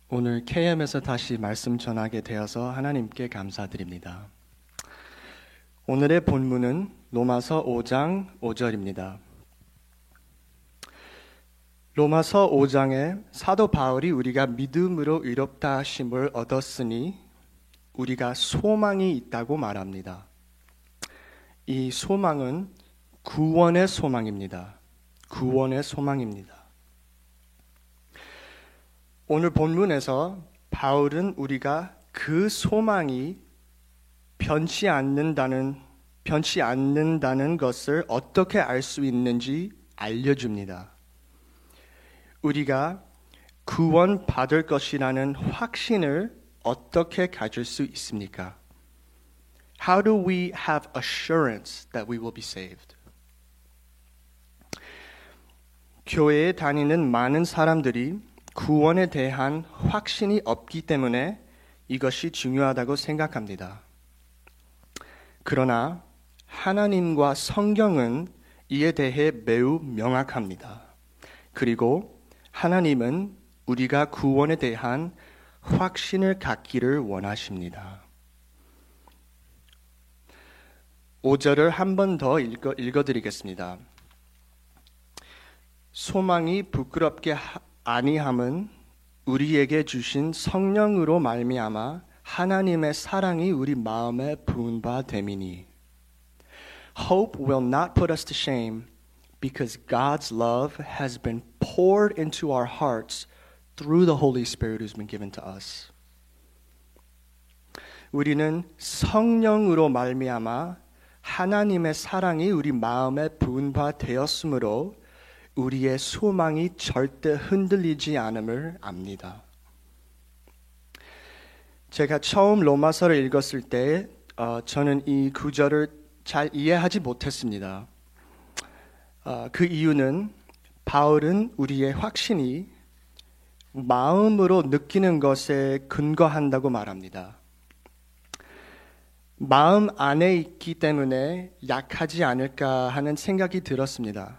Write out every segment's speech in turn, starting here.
오늘 KM에서 다시 말씀 전하게 되어서 하나님께 감사드립니다. 오늘의 본문은 로마서 5장 5절입니다. 로마서 5장에 사도 바울이 우리가 믿음으로 의롭다 하심을 얻었으니 우리가 소망이 있다고 말합니다. 이 소망은 구원의 소망입니다. 구원의 소망입니다. 오늘 본문에서 바울은 우리가 그 소망이 변치 않는다는 것을 어떻게 알 수 있는지 알려줍니다. 우리가 구원받을 것이라는 확신을 어떻게 가질 수 있습니까? How do we have assurance that we will be saved? 교회에 다니는 많은 사람들이 구원에 대한 확신이 없기 때문에 이것이 중요하다고 생각합니다. 그러나 하나님과 성경은 이에 대해 매우 명확합니다. 그리고 하나님은 우리가 구원에 대한 확신을 갖기를 원하십니다. 5절을 한 번 더 읽어드리겠습니다. 소망이 부끄럽게 아니함은 우리에게 주신 성령으로 말미암아 하나님의 사랑이 우리 마음에 부은 바 됨이니. Hope will not put us to shame because God's love has been poured into our hearts through the Holy Spirit who's been given to us. 우리는 성령으로 말미암아 하나님의 사랑이 우리 마음에 부은 바 되었으므로 우리의 소망이 절대 흔들리지 않음을 압니다. 제가 처음 로마서를 읽었을 때 저는 이 구절을 잘 이해하지 못했습니다. 그 이유는 바울은 우리의 확신이 마음으로 느끼는 것에 근거한다고 말합니다. 마음 안에 있기 때문에 약하지 않을까 하는 생각이 들었습니다.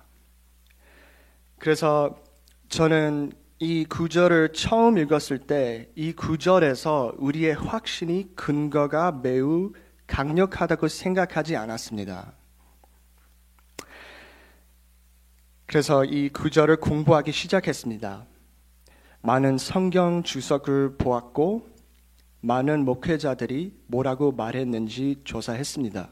그래서 저는 이 구절을 처음 읽었을 때 이 구절에서 우리의 확신이 근거가 매우 강력하다고 생각하지 않았습니다. 그래서 이 구절을 공부하기 시작했습니다. 많은 성경 주석을 보았고 많은 목회자들이 뭐라고 말했는지 조사했습니다.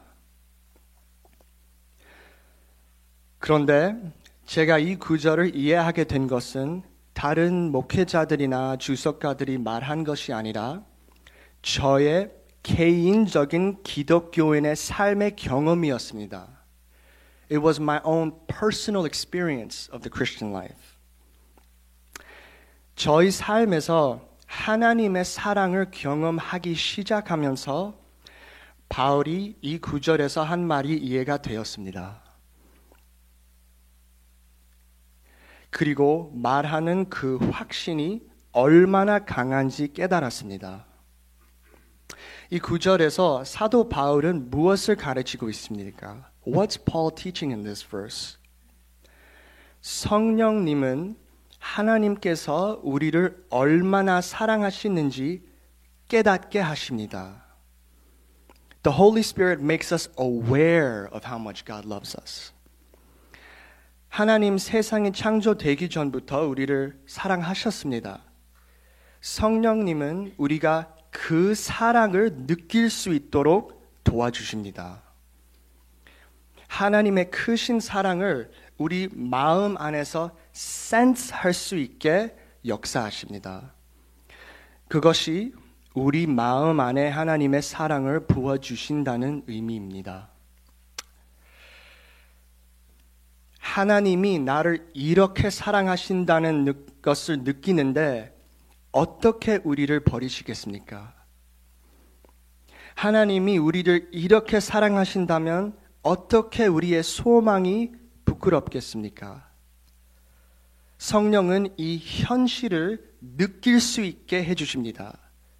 그런데 제가 이 구절을 이해하게 된 것은 다른 목회자들이나 주석가들이 말한 것이 아니라 저의 개인적인 기독교인의 삶의 경험이었습니다. It was my own personal experience of the Christian life. 저희 삶에서 하나님의 사랑을 경험하기 시작하면서 바울이 이 구절에서 한 말이 이해가 되었습니다. 그리고 말하는 그 확신이 얼마나 강한지 깨달았습니다. 이 구절에서 사도 바울은 무엇을 가르치고 있습니까? What's Paul teaching in this verse? 성령님은 하나님께서 우리를 얼마나 사랑하시는지 깨닫게 하십니다. The Holy Spirit makes us aware of how much God loves us. 하나님 세상이 창조되기 전부터 우리를 사랑하셨습니다. 성령님은 우리가 그 사랑을 느낄 수 있도록 도와주십니다. 하나님의 크신 사랑을 우리 마음 안에서 센스할 수 있게 역사하십니다. 그것이 우리 마음 안에 하나님의 사랑을 부어주신다는 의미입니다. 하나님이 나를 이렇게 사랑하신다는 것을 느끼는데 어떻게 우리를 버리시겠습니까? 하나님이 우리를 이렇게 사랑하신다면 어떻게 우리의 소망이 부끄럽겠습니까? 성령은 이 현실을 느낄 수 있게 해주십니다.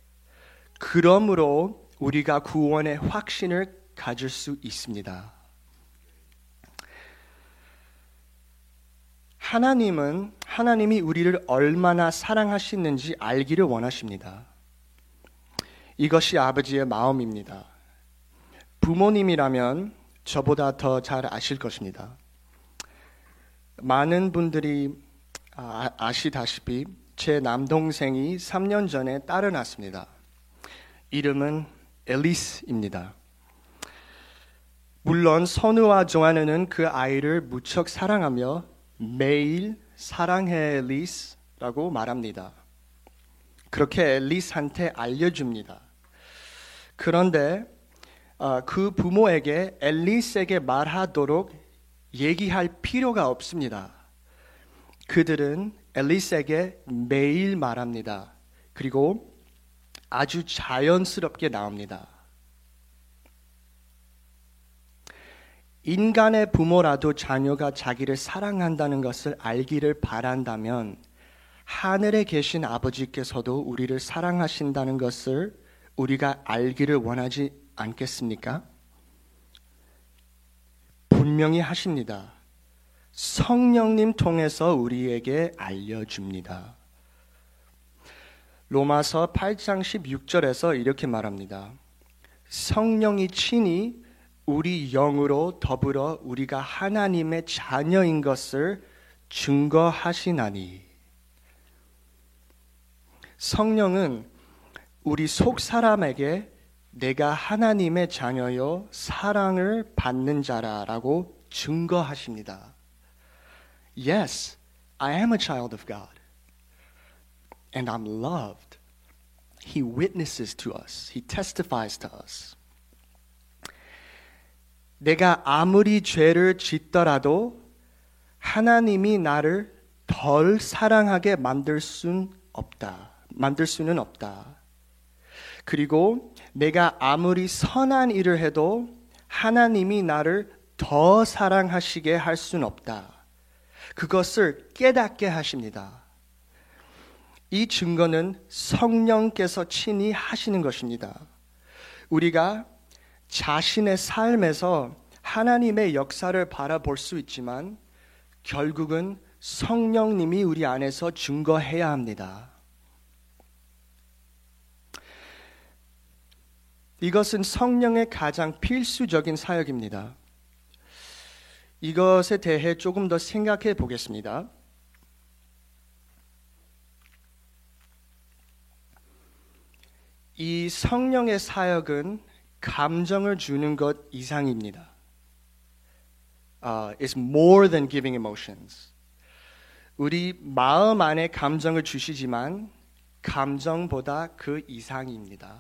그러므로 우리가 구원의 확신을 가질 수 있습니다. 하나님이 우리를 얼마나 사랑하시는지 알기를 원하십니다. 이것이 아버지의 마음입니다. 부모님이라면 저보다 더 잘 아실 것입니다. 많은 분들이 아시다시피 제 남동생이 3년 전에 딸을 낳았습니다. 이름은 앨리스입니다. 물론 선우와 조아느는 그 아이를 무척 사랑하며 매일 사랑해 앨리스라고 말합니다. 그렇게 앨리스한테 알려줍니다. 그런데 그 부모에게 앨리스에게 말하도록 얘기할 필요가 없습니다. 그들은 앨리스에게 매일 말합니다. 그리고 아주 자연스럽게 나옵니다. 인간의 부모라도 자녀가 자기를 사랑한다는 것을 알기를 바란다면 하늘에 계신 아버지께서도 우리를 사랑하신다는 것을 우리가 알기를 원하지 않겠습니까? 분명히 하십니다. 성령님 통해서 우리에게 알려줍니다. 로마서 8장 16절에서 이렇게 말합니다. 성령이 친히 우리 영으로 더불어 우리가 하나님의 자녀인 것을 증거하시나니. 성령은 우리 속 사람에게 내가 하나님의 자녀요 사랑을 받는 자라라고 증거하십니다. Yes, I am a child of God. And I'm loved. He witnesses to us. He testifies to us. 내가 아무리 죄를 짓더라도 하나님이 나를 덜 사랑하게 만들 수는 없다. 그리고 내가 아무리 선한 일을 해도 하나님이 나를 더 사랑하시게 할 수는 없다. 그것을 깨닫게 하십니다. 이 증거는 성령께서 친히 하시는 것입니다. 우리가 자신의 삶에서 하나님의 역사를 바라볼 수 있지만 결국은 성령님이 우리 안에서 증거해야 합니다. 이것은 성령의 가장 필수적인 사역입니다. 이것에 대해 조금 더 생각해 보겠습니다. 이 성령의 사역은 감정을 주는 것 이상입니다. It's more than giving emotions. 우리 마음 안에 감정을 주시지만 감정보다 그 이상입니다.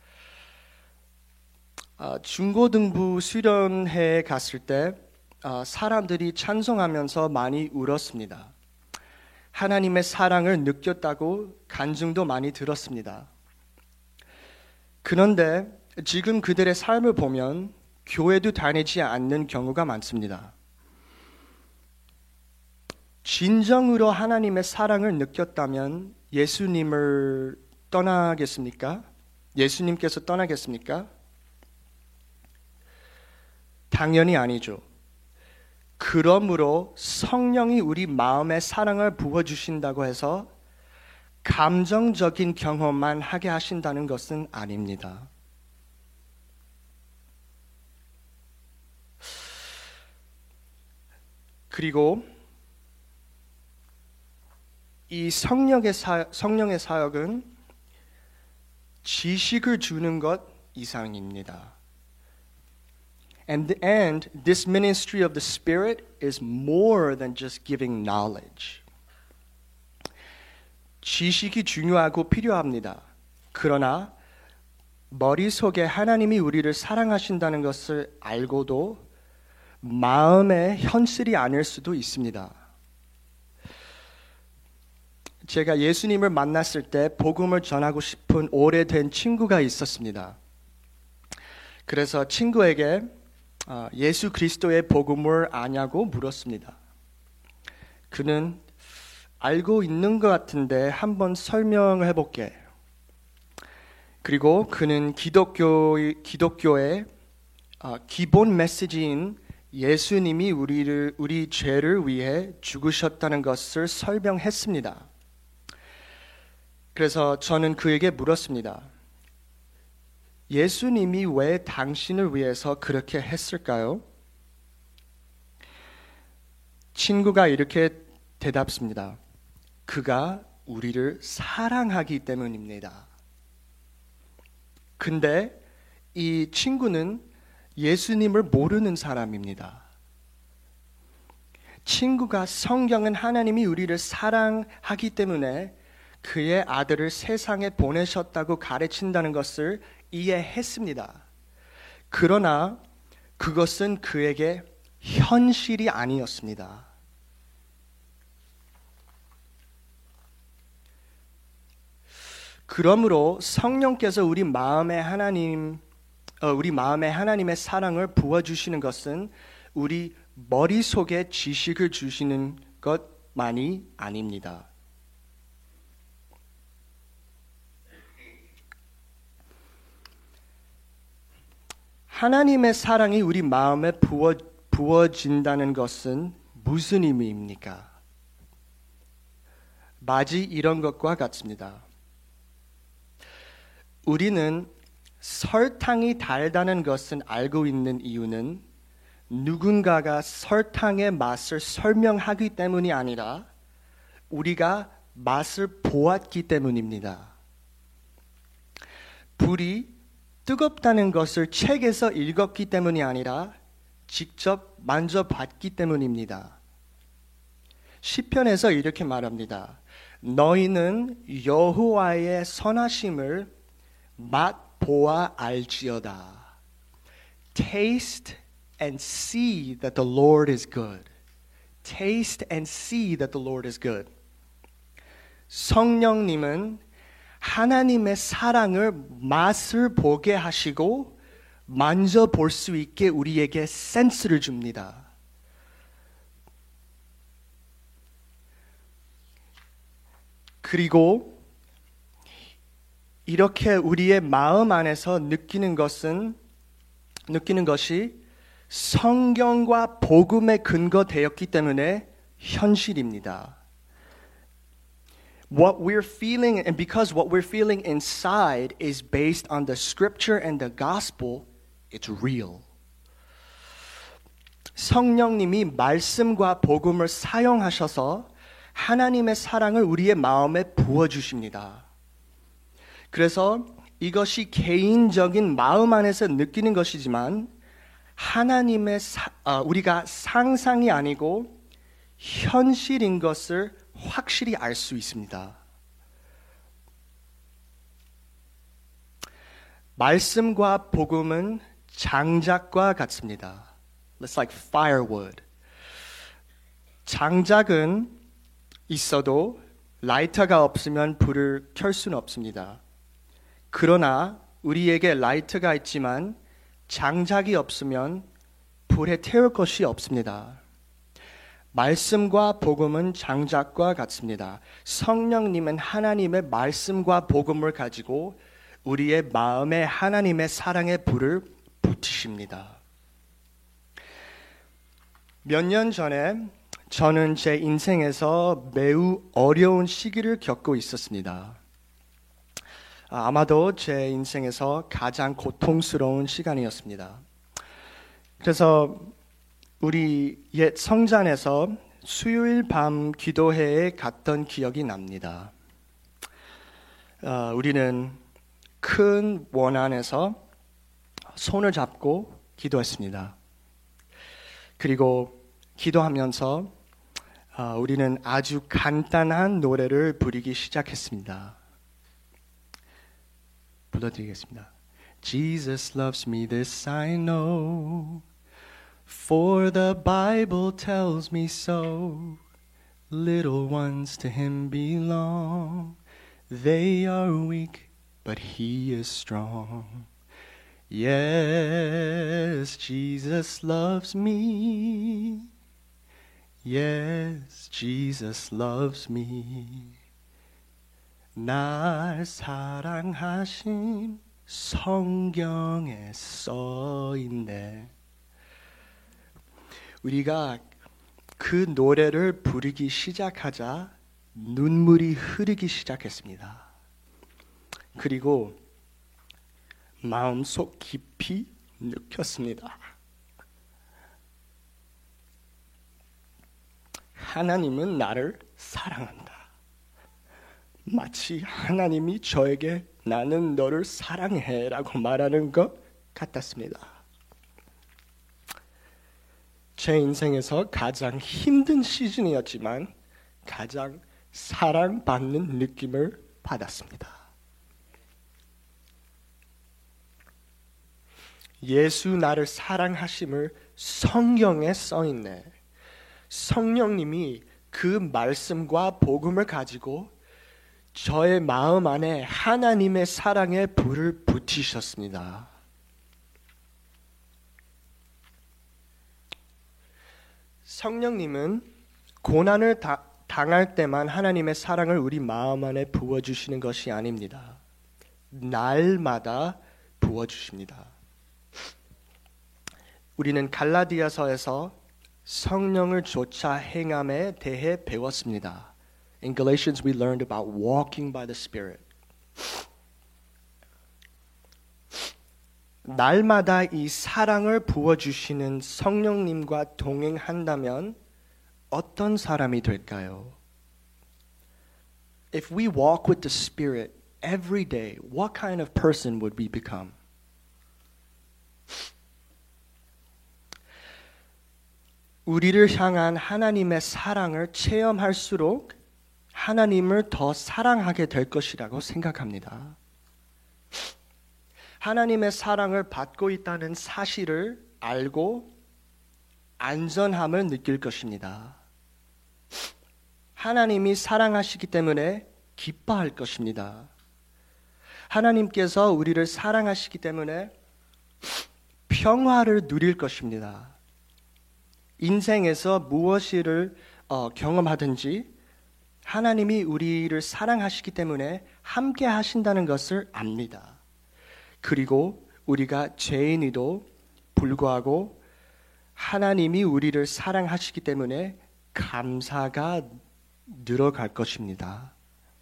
중고등부 수련회에 갔을 때 사람들이 찬송하면서 많이 울었습니다. 하나님의 사랑을 느꼈다고 간증도 많이 들었습니다. 그런데 지금 그들의 삶을 보면 교회도 다니지 않는 경우가 많습니다. 진정으로 하나님의 사랑을 느꼈다면 예수님을 떠나겠습니까? 예수님께서 떠나겠습니까? 당연히 아니죠. 그러므로 성령이 우리 마음에 사랑을 부어주신다고 해서 감정적인 경험만 하게 하신다는 것은 아닙니다. 그리고 이 성령의 사역은 지식을 주는 것 이상입니다. And this ministry of the Spirit is more than just giving knowledge. 지식이 중요하고 필요합니다. 그러나 머릿속에 하나님이 우리를 사랑하신다는 것을 알고도 마음에 현실이 아닐 수도 있습니다. 제가 예수님을 만났을 때 복음을 전하고 싶은 오래된 친구가 있었습니다. 그래서 친구에게 예수 그리스도의 복음을 아냐고 물었습니다. 그는 알고 있는 것 같은데 한번 설명을 해볼게. 그리고 그는 기독교의 기본 메시지인 예수님이 우리 죄를 위해 죽으셨다는 것을 설명했습니다. 그래서 저는 그에게 물었습니다. 예수님이 왜 당신을 위해서 그렇게 했을까요? 친구가 이렇게 대답습니다. 그가 우리를 사랑하기 때문입니다. 근데 이 친구는 예수님을 모르는 사람입니다. 친구가 성경은 하나님이 우리를 사랑하기 때문에 그의 아들을 세상에 보내셨다고 가르친다는 것을 이해했습니다. 그러나 그것은 그에게 현실이 아니었습니다. 그러므로 성령께서 우리 마음에 하나님의 사랑을 부어주시는 것은 우리 머릿속에 지식을 주시는 것만이 아닙니다. 하나님의 사랑이 우리 마음에 부어진다는 것은 무슨 의미입니까? 마치 이런 것과 같습니다. 우리는 설탕이 달다는 것은 알고 있는 이유는 누군가가 설탕의 맛을 설명하기 때문이 아니라 우리가 맛을 보았기 때문입니다. 불이 뜨겁다는 것을 책에서 읽었기 때문이 아니라 직접 만져봤기 때문입니다. 시편에서 이렇게 말합니다. 너희는 여호와의 선하심을 맛보아 알지어다. Taste and see that the Lord is good. Taste and see that the Lord is good. 성령님은 하나님의 사랑을 맛을 보게 하시고 만져볼 수 있게 우리에게 센스를 줍니다. 그리고 이렇게 우리의 마음 안에서 느끼는 것이 성경과 복음에 근거되었기 때문에 현실입니다. What we're feeling, and because what we're feeling inside is based on the scripture and the gospel, it's real. 성령님이 말씀과 복음을 사용하셔서 하나님의 사랑을 우리의 마음에 부어주십니다. 그래서 이것이 개인적인 마음 안에서 느끼는 것이지만 우리가 상상이 아니고 현실인 것을 확실히 알 수 있습니다. 말씀과 복음은 장작과 같습니다. It's like firewood. 장작은 있어도 라이터가 없으면 불을 켤 수는 없습니다. 그러나 우리에게 라이터가 있지만 장작이 없으면 불에 태울 것이 없습니다. 말씀과 복음은 장작과 같습니다. 성령님은 하나님의 말씀과 복음을 가지고 우리의 마음에 하나님의 사랑의 불을 붙이십니다. 몇 년 전에 저는 제 인생에서 매우 어려운 시기를 겪고 있었습니다. 아마도 제 인생에서 가장 고통스러운 시간이었습니다. 그래서 우리 옛 성전에서 수요일 밤 기도회에 갔던 기억이 납니다. 우리는 큰 원 안에서 손을 잡고 기도했습니다. 그리고 기도하면서 우리는 아주 간단한 노래를 부르기 시작했습니다. 불러드리겠습니다. Jesus loves me, this I know, for the Bible tells me so. Little ones to him belong. They are weak, but he is strong. Yes, Jesus loves me. Yes, Jesus loves me. 날 사랑하신 성경에 써있네. 우리가 그 노래를 부르기 시작하자 눈물이 흐르기 시작했습니다. 그리고 마음속 깊이 느꼈습니다. 하나님은 나를 사랑한다. 마치 하나님이 저에게 나는 너를 사랑해 라고 말하는 것 같았습니다. 제 인생에서 가장 힘든 시즌이었지만 가장 사랑받는 느낌을 받았습니다. 예수 나를 사랑하심을 성경에 써있네. 성령님이 그 말씀과 복음을 가지고 저의 마음 안에 하나님의 사랑의 불을 붙이셨습니다. 성령님은 고난을 당할 때만 하나님의 사랑을 우리 마음 안에 부어주시는 것이 아닙니다. 날마다 부어주십니다. 우리는 갈라디아서에서 성령을 쫓아 행함에 대해 배웠습니다. In Galatians we learned about walking by the Spirit. 날마다 이 사랑을 부어주시는 성령님과 동행한다면 어떤 사람이 될까요? If we walk with the Spirit every day, what kind of person would we become? 우리를 향한 하나님의 사랑을 체험할수록 하나님을 더 사랑하게 될 것이라고 생각합니다. 하나님의 사랑을 받고 있다는 사실을 알고 안전함을 느낄 것입니다. 하나님이 사랑하시기 때문에 기뻐할 것입니다. 하나님께서 우리를 사랑하시기 때문에 평화를 누릴 것입니다. 인생에서 무엇을 경험하든지 하나님이 우리를 사랑하시기 때문에 함께 하신다는 것을 압니다. 그리고 우리가 죄인이도 불구하고 하나님이 우리를 사랑하시기 때문에 감사가 늘어갈 것입니다.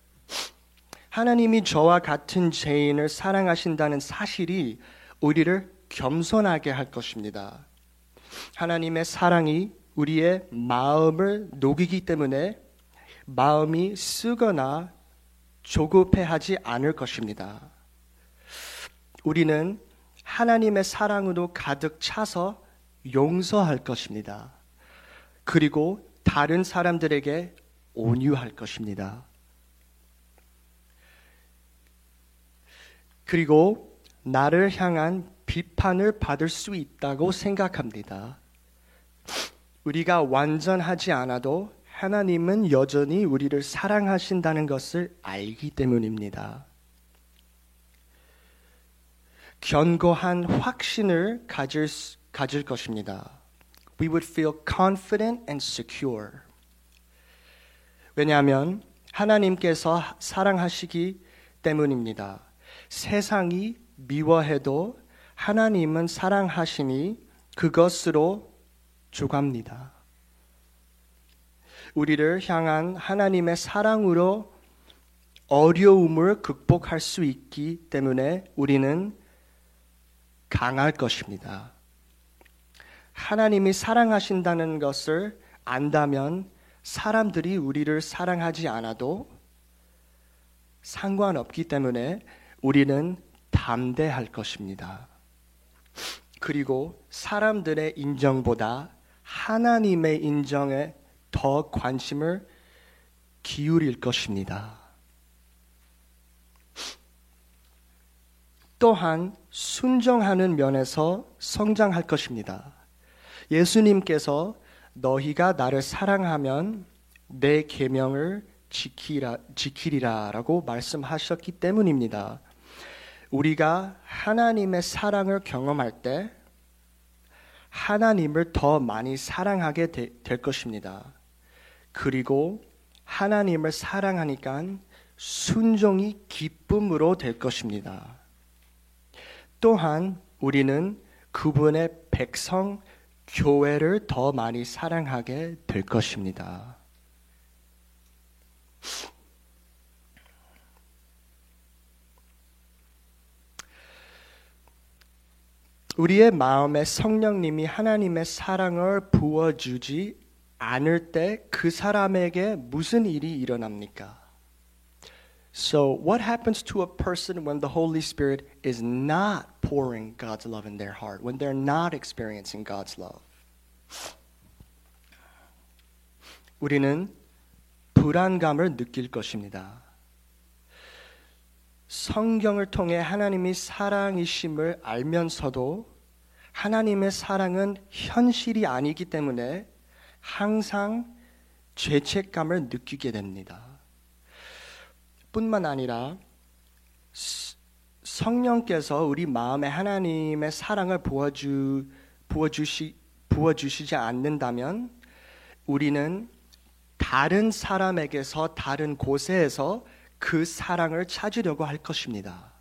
하나님이 저와 같은 죄인을 사랑하신다는 사실이 우리를 겸손하게 할 것입니다. 하나님의 사랑이 우리의 마음을 녹이기 때문에 마음이 쓰거나 조급해하지 않을 것입니다. 우리는 하나님의 사랑으로 가득 차서 용서할 것입니다. 그리고 다른 사람들에게 온유할 것입니다. 그리고 나를 향한 비판을 받을 수 있다고 생각합니다. 우리가 완전하지 않아도 하나님은 여전히 우리를 사랑하신다는 것을 알기 때문입니다. 견고한 확신을 가질 것입니다. We would feel confident and secure. 왜냐하면 하나님께서 사랑하시기 때문입니다. 세상이 미워해도 하나님은 사랑하시니 그것으로 조갑니다. 우리를 향한 하나님의 사랑으로 어려움을 극복할 수 있기 때문에 우리는 강할 것입니다. 하나님이 사랑하신다는 것을 안다면 사람들이 우리를 사랑하지 않아도 상관없기 때문에 우리는 담대할 것입니다. 그리고 사람들의 인정보다 하나님의 인정에 더 관심을 기울일 것입니다. 또한 순종하는 면에서 성장할 것입니다. 예수님께서 너희가 나를 사랑하면 내 계명을 지키리라라고 말씀하셨기 때문입니다. 우리가 하나님의 사랑을 경험할 때 하나님을 더 많이 사랑하게 될 것입니다. 그리고 하나님을 사랑하니까 순종이 기쁨으로 될 것입니다. 또한 우리는 그분의 백성 교회를 더 많이 사랑하게 될 것입니다. 우리의 마음에 성령님이 하나님의 사랑을 부어주지 않을 때 그 사람에게 무슨 일이 일어납니까? So what happens to a person when the Holy Spirit is not pouring God's love in their heart, when they're not experiencing God's love? 우리는 불안감을 느낄 것입니다. 성경을 통해 하나님이 사랑이심을 알면서도 하나님의 사랑은 현실이 아니기 때문에 항상 죄책감을 느끼게 됩니다. 뿐만 아니라 성령께서 우리 마음에 하나님의 사랑을 부어주시지 않는다면 우리는 다른 사람에게서 다른 곳에서 그 사랑을 찾으려고 할 것입니다.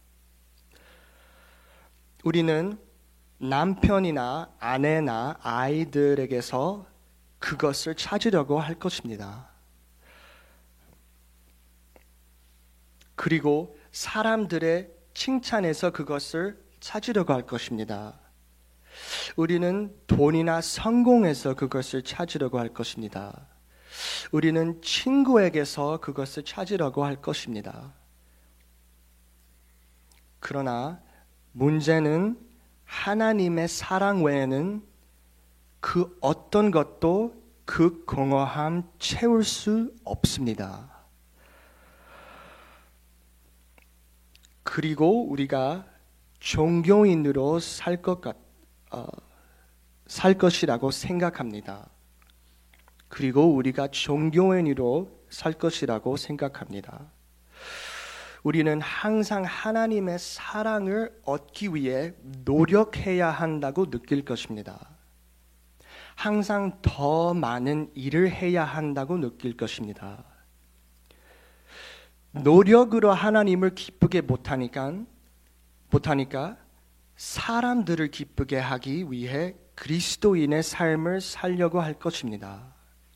우리는 남편이나 아내나 아이들에게서 그것을 찾으려고 할 것입니다. 그리고 사람들의 칭찬에서 그것을 찾으려고 할 것입니다. 우리는 돈이나 성공에서 그것을 찾으려고 할 것입니다. 우리는 친구에게서 그것을 찾으려고 할 것입니다. 그러나 문제는 하나님의 사랑 외에는 그 어떤 것도 그 공허함 채울 수 없습니다. 그리고 우리가 종교인으로 살 것이라고 생각합니다. 그리고 우리가 종교인으로 살 것이라고 생각합니다. 우리는 항상 하나님의 사랑을 얻기 위해 노력해야 한다고 느낄 것입니다. 항상 더 많은 일을 해야 한다고 느낄 것입니다. 노력으로 하나님을 기쁘게 못하니까 사람들을 기쁘게 하기 위해 그리스도인의 삶을 살려고 할 것입니다.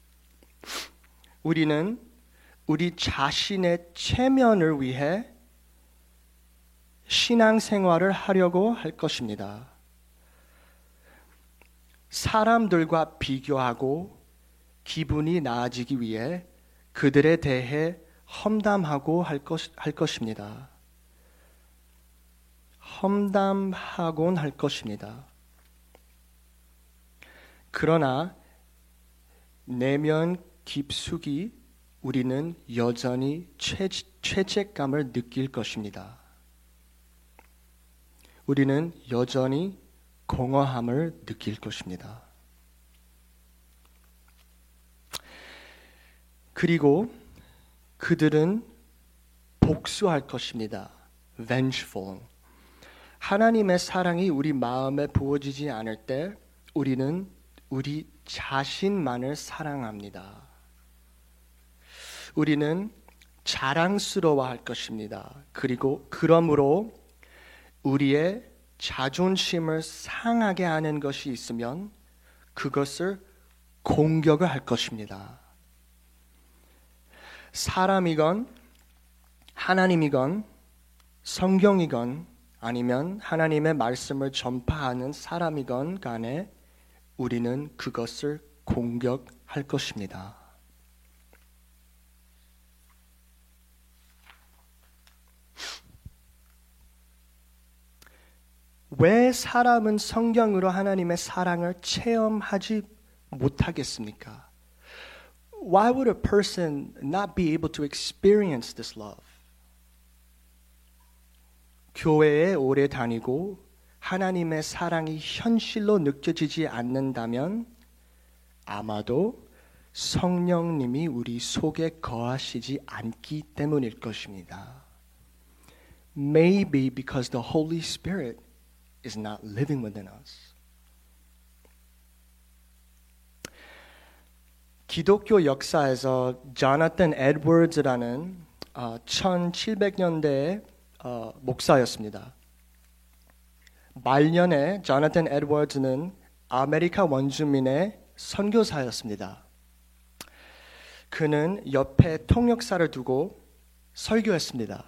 우리는 우리 자신의 체면을 위해 신앙생활을 하려고 할 것입니다. 사람들과 비교하고 기분이 나아지기 위해 그들에 대해 험담하고 할 것입니다. 험담하곤 할 것입니다. 그러나 내면 깊숙이 우리는 여전히 죄책감을 느낄 것입니다. 우리는 여전히 공허함을 느낄 것입니다. 그리고 그들은 복수할 것입니다. vengeful. 하나님의 사랑이 우리 마음에 부어지지 않을 때 우리는 우리 자신만을 사랑합니다. 우리는 자랑스러워할 것입니다. 그리고 그러므로 우리의 자존심을 상하게 하는 것이 있으면 그것을 공격을 할 것입니다. 사람이건 하나님이건 성경이건 아니면 하나님의 말씀을 전파하는 사람이건 간에 우리는 그것을 공격할 것입니다. 왜 사람은 성경으로 하나님의 사랑을 체험하지 못하겠습니까? Why would a person not be able to experience this love? 교회에 오래 다니고 하나님의 사랑이 현실로 느껴지지 않는다면 아마도 성령님이 우리 속에 거하시지 않기 때문일 것입니다. Maybe because the Holy Spirit is not living within us. 기독교 역사에서 조나탄 에드워즈라는 1700년대의 목사였습니다. 말년에 조나탄 에드워즈는 아메리카 원주민의 선교사였습니다. 그는 옆에 통역사를 두고 설교했습니다.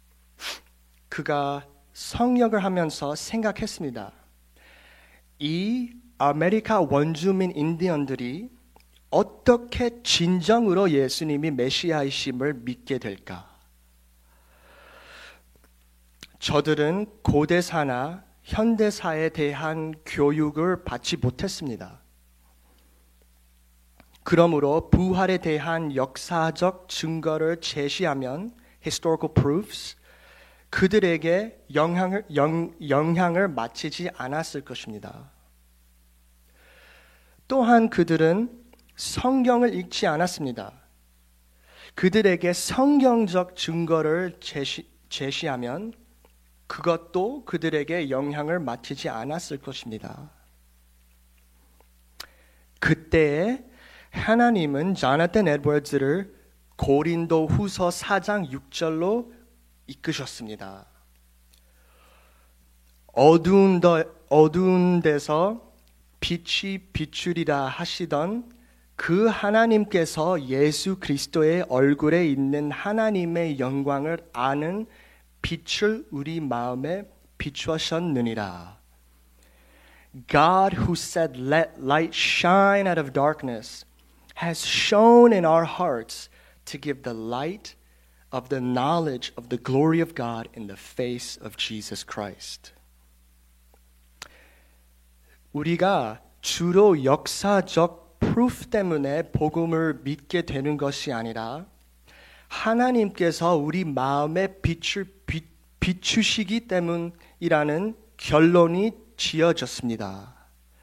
그가 성역을 하면서 생각했습니다. 이 아메리카 원주민 인디언들이 어떻게 진정으로 예수님이 메시아이심을 믿게 될까? 저들은 고대사나 현대사에 대한 교육을 받지 못했습니다. 그러므로 부활에 대한 역사적 증거를 제시하면 historical proofs 그들에게 영향을 미치지 않았을 것입니다. 또한 그들은 성경을 읽지 않았습니다. 그들에게 성경적 증거를 제시하면 그것도 그들에게 영향을 미치지 않았을 것입니다. 그때에 하나님은 조나단 에드워즈를 고린도 후서 4장 6절로 이끄셨습니다. 어두운 데서 빛이 비추리라 하시던 그 하나님께서 예수 그리스도의 얼굴에 있는 하나님의 영광을 아는 빛을 우리 마음에 비추셨느니라. God who said let light shine out of darkness has shone in our hearts to give the light of the knowledge of the glory of God in the face of Jesus Christ. 우리가 주로 역사적 proof 때문에 복음을 믿게 되는 것이 아니라 하나님께서 우리 마음에 빛을 비추시기 때문이라는 결론이 지어졌습니다.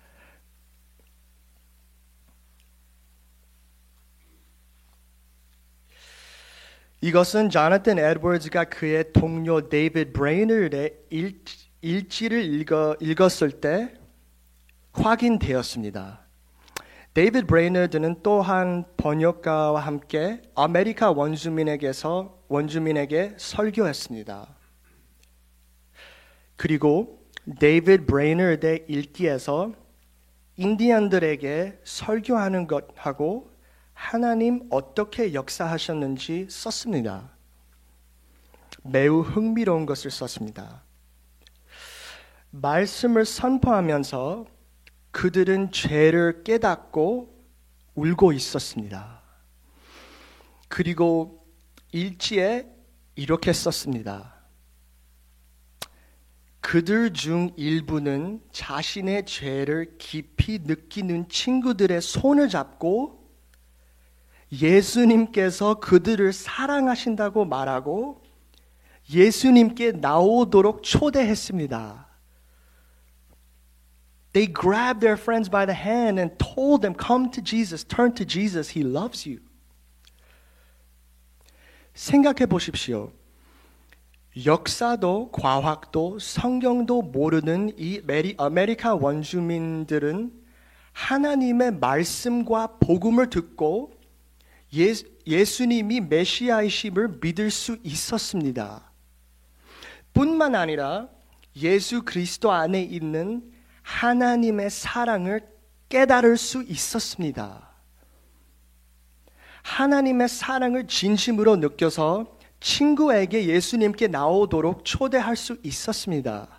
이것은 조나단 에드워즈가 그의 동료 데이비드 브레이너드의 일지를 읽었을 때 확인되었습니다. 데이비드 브레이너드는 또한 번역가와 함께 아메리카 원주민에게 설교했습니다. 그리고 데이비드 브레이너드의 일기에서 인디언들에게 설교하는 것하고 하나님 어떻게 역사하셨는지 썼습니다. 매우 흥미로운 것을 썼습니다. 말씀을 선포하면서 그들은 죄를 깨닫고 울고 있었습니다. 그리고 일지에 이렇게 썼습니다. 그들 중 일부는 자신의 죄를 깊이 느끼는 친구들의 손을 잡고 예수님께서 그들을 사랑하신다고 말하고 예수님께 나오도록 초대했습니다. They grabbed their friends by the hand and told them, come to Jesus, turn to Jesus, He loves you. 생각해 보십시오. 역사도 과학도 성경도 모르는 이 아메리카 원주민들은 하나님의 말씀과 복음을 듣고 예수님이 메시아이심을 믿을 수 있었습니다. 뿐만 아니라 예수 그리스도 안에 있는 하나님의 사랑을 깨달을 수 있었습니다. 하나님의 사랑을 진심으로 느껴서 친구에게 예수님께 나오도록 초대할 수 있었습니다.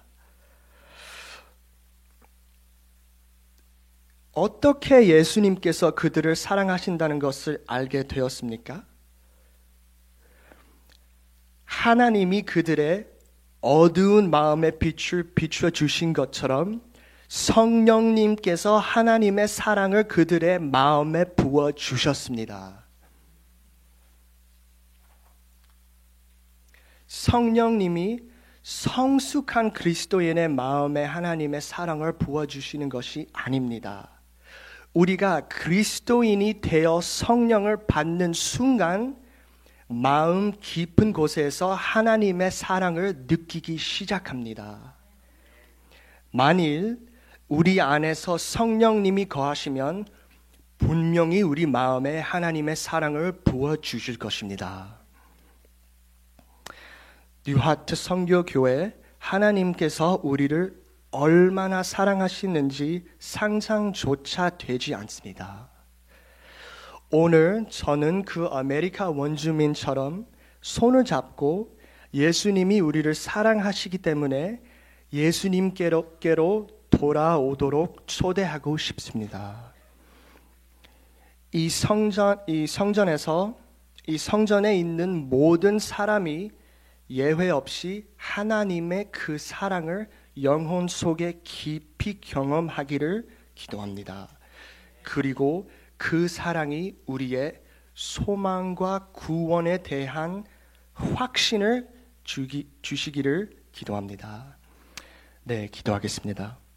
어떻게 예수님께서 그들을 사랑하신다는 것을 알게 되었습니까? 하나님이 그들의 어두운 마음의 빛을 비추어 주신 것처럼 성령님께서 하나님의 사랑을 그들의 마음에 부어 주셨습니다. 성령님이 성숙한 그리스도인의 마음에 하나님의 사랑을 부어 주시는 것이 아닙니다. 우리가 그리스도인이 되어 성령을 받는 순간 마음 깊은 곳에서 하나님의 사랑을 느끼기 시작합니다. 만일 우리 안에서 성령님이 거하시면 분명히 우리 마음에 하나님의 사랑을 부어주실 것입니다. 뉴하트 선교교회 하나님께서 우리를 얼마나 사랑하시는지 상상조차 되지 않습니다. 오늘 저는 그 아메리카 원주민처럼 손을 잡고 예수님이 우리를 사랑하시기 때문에 예수님께로 돌아오도록 초대하고 싶습니다. 이 성전에 있는 모든 사람이 예외 없이 하나님의 그 사랑을 영혼 속에 깊이 경험하기를 기도합니다. 그리고 그 사랑이 우리의 소망과 구원에 대한 확신을 주시기를 기도합니다. 네, 기도하겠습니다.